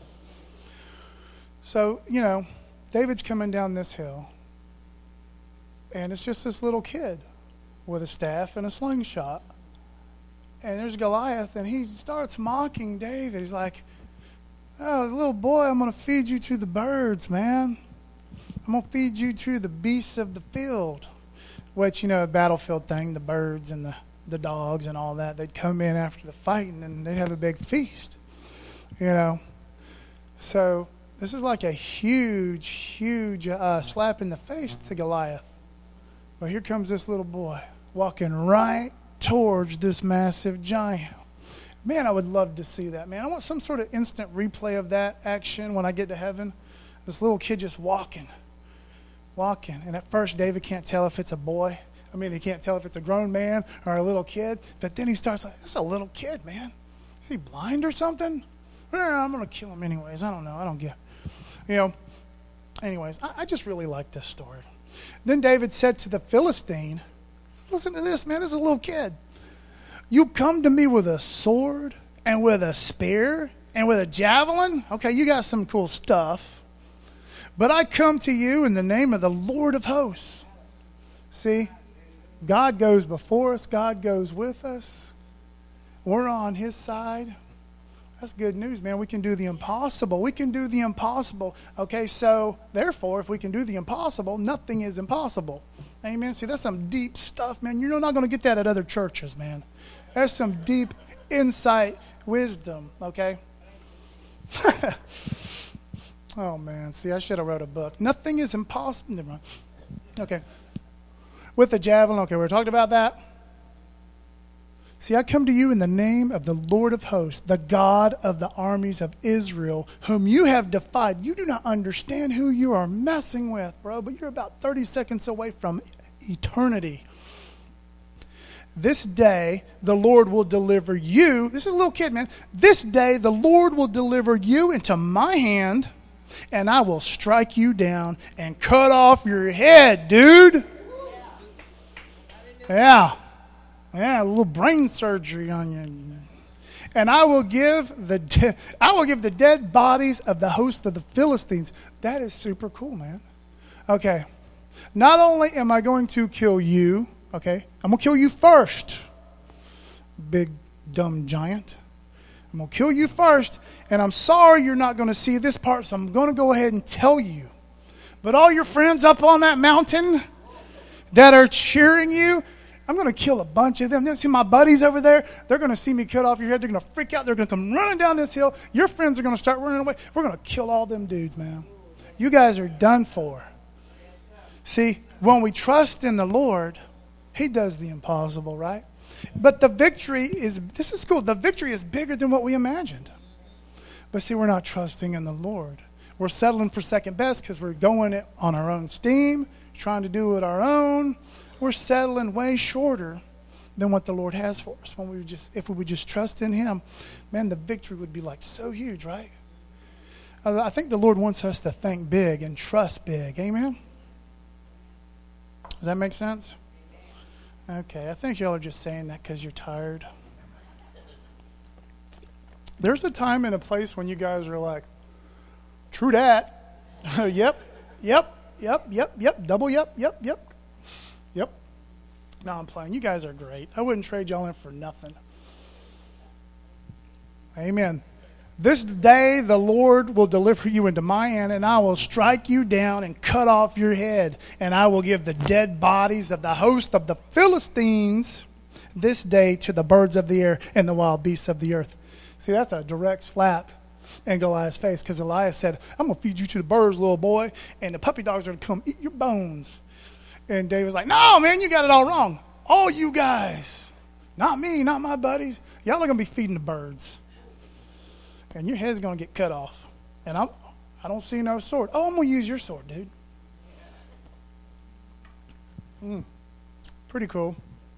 So, you know, David's coming down this hill. And it's just this little kid with a staff and a slingshot. And there's Goliath, and he starts mocking David. He's like, oh, little boy, I'm going to feed you to the birds, man. I'm going to feed you to the beasts of the field. Which, you know, a battlefield thing, the birds and the, the dogs and all that, they'd come in after the fighting, and they'd have a big feast, you know. So this is like a huge, huge uh, slap in the face to Goliath. But here comes this little boy walking right towards this massive giant. Man, I would love to see that, man. I want some sort of instant replay of that action when I get to heaven. This little kid just walking. walking. And at first, David can't tell if it's a boy. I mean, he can't tell if it's a grown man or a little kid. But then he starts like, it's a little kid, man. Is he blind or something? Eh, I'm going to kill him anyways. I don't know. I don't get it. You know, anyways, I, I just really like this story. Then David said to the Philistine, listen to this, man. This is a little kid. You come to me with a sword and with a spear and with a javelin? Okay, you got some cool stuff. But I come to you in the name of the Lord of hosts. See, God goes before us. God goes with us. We're on his side. That's good news, man. We can do the impossible. We can do the impossible. Okay, so therefore, if we can do the impossible, nothing is impossible. Amen. See, that's some deep stuff, man. You're not going to get that at other churches, man. That's some deep insight, wisdom, okay? Oh, man. See, I should have wrote a book. Nothing is impossible. Never mind. Okay. With the javelin. Okay, we talked about that. See, I come to you in the name of the Lord of hosts, the God of the armies of Israel, whom you have defied. You do not understand who you are messing with, bro, but you're about thirty seconds away from eternity. This day, the Lord will deliver you. This is a little kid, man. This day, the Lord will deliver you into my hand, and I will strike you down and cut off your head, dude. Yeah. Yeah, a little brain surgery on you. And I will give the de- I will give the dead bodies of the host of the Philistines. That is super cool, man. Okay. Not only am I going to kill you, okay, I'm going to kill you first, big dumb giant. I'm going to kill you first, and I'm sorry you're not going to see this part, so I'm going to go ahead and tell you. But all your friends up on that mountain that are cheering you, I'm going to kill a bunch of them. They'll see my buddies over there. They're going to see me cut off your head. They're going to freak out. They're going to come running down this hill. Your friends are going to start running away. We're going to kill all them dudes, man. You guys are done for. See, when we trust in the Lord, he does the impossible, right? But the victory is, this is cool. The victory is bigger than what we imagined. But see, we're not trusting in the Lord. We're settling for second best because we're going it on our own steam, trying to do it our own. We're settling way shorter than what the Lord has for us. When we would just, if we would just trust in him, man, the victory would be like so huge, right? I think the Lord wants us to think big and trust big. Amen? Does that make sense? Okay, I think y'all are just saying that because you're tired. There's a time and a place when you guys are like, true that. Yep, yep, yep, yep, yep, double yep, yep, yep. Yep. No, I'm playing. You guys are great. I wouldn't trade y'all in for nothing. Amen. This day the Lord will deliver you into my hand, and I will strike you down and cut off your head. And I will give the dead bodies of the host of the Philistines this day to the birds of the air and the wild beasts of the earth. See, that's a direct slap in Goliath's face, because Goliath said, I'm going to feed you to the birds, little boy, and the puppy dogs are going to come eat your bones. And David's like, no, man, you got it all wrong. All you guys. Not me, not my buddies. Y'all are going to be feeding the birds. And your head's going to get cut off. And I'm, I don't see no sword. Oh, I'm going to use your sword, dude. Mm, pretty cool.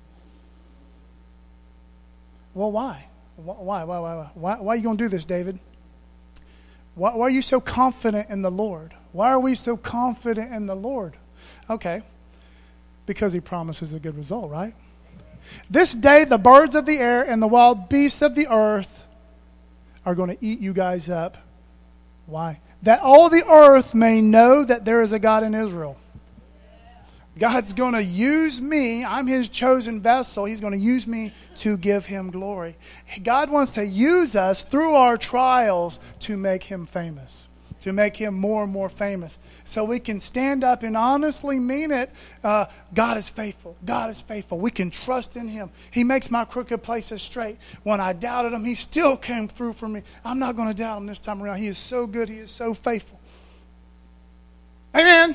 Well, why? Why, why, why, why? Why, why are you going to do this, David? Why, why are you so confident in the Lord? Why are we so confident in the Lord? Okay. Because he promises a good result, right? This day the birds of the air and the wild beasts of the earth are going to eat you guys up. Why? That all the earth may know that there is a God in Israel. God's going to use me. I'm his chosen vessel. He's going to use me to give him glory. God wants to use us through our trials to make him famous, to make him more and more famous. So we can stand up and honestly mean it. Uh, God is faithful. God is faithful. We can trust in him. He makes my crooked places straight. When I doubted him, he still came through for me. I'm not going to doubt him this time around. He is so good. He is so faithful. Amen.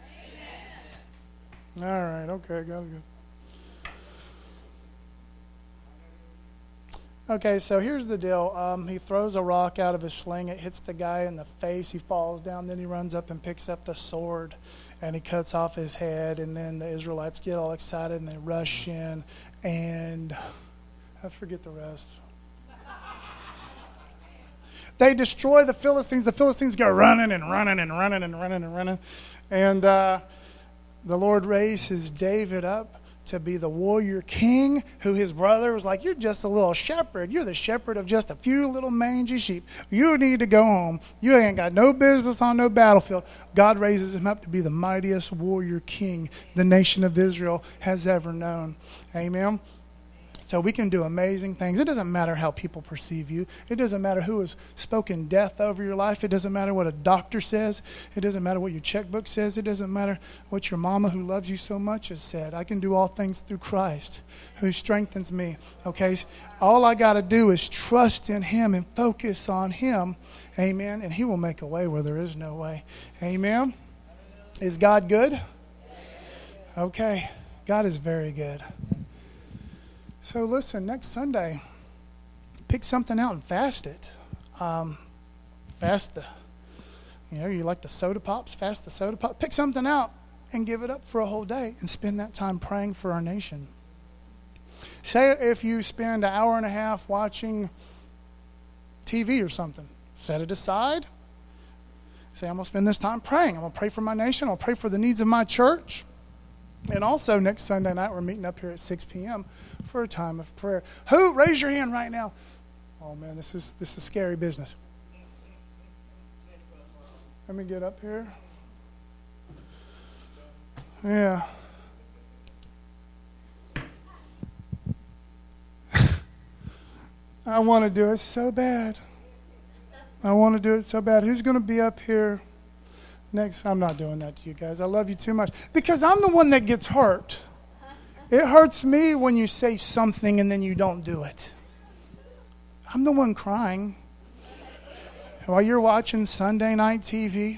Amen. All right. Okay. Got it. Okay, so here's the deal. Um, he throws a rock out of his sling. It hits the guy in the face. He falls down. Then he runs up and picks up the sword, and he cuts off his head. And then the Israelites get all excited, and they rush in. And I forget the rest. They destroy the Philistines. The Philistines go running and running and running and running and running. And uh, the Lord raises David up to be the warrior king, who his brother was like, you're just a little shepherd. You're the shepherd of just a few little mangy sheep. You need to go home. You ain't got no business on no battlefield. God raises him up to be the mightiest warrior king the nation of Israel has ever known. Amen. So we can do amazing things. It doesn't matter how people perceive you. It doesn't matter who has spoken death over your life. It doesn't matter what a doctor says. It doesn't matter what your checkbook says. It doesn't matter what your mama who loves you so much has said. I can do all things through Christ who strengthens me. Okay? All I got to do is trust in him and focus on him. Amen? And he will make a way where there is no way. Amen? Is God good? Okay. God is very good. So listen, next Sunday, pick something out and fast it. Um, fast the, you know, you like the soda pops, fast the soda pop. Pick something out and give it up for a whole day and spend that time praying for our nation. Say if you spend an hour and a half watching T V or something, set it aside. Say, I'm going to spend this time praying. I'm going to pray for my nation. I'll pray for the needs of my church. And also next Sunday night, we're meeting up here at six p.m. for a time of prayer. Who? Raise your hand right now. Oh, man, this is this is scary business. Let me get up here. Yeah. I want to do it so bad. I want to do it so bad. Who's going to be up here? Next, I'm not doing that to you guys. I love you too much. Because I'm the one that gets hurt. It hurts me when you say something and then you don't do it. I'm the one crying. While you're watching Sunday night T V.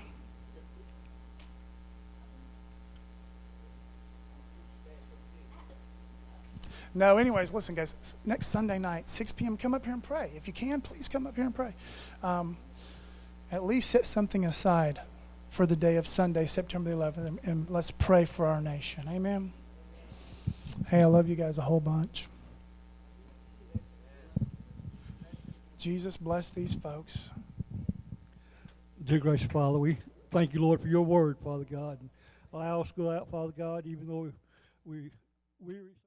No, anyways, listen, guys. Next Sunday night, six p.m., come up here and pray. If you can, please come up here and pray. Um, at least set something aside for the day of Sunday, September eleventh, and let's pray for our nation. Amen? Hey, I love you guys a whole bunch. Jesus, bless these folks. Dear gracious Father, we thank you, Lord, for your word, Father God. And allow us to go out, Father God, even though we we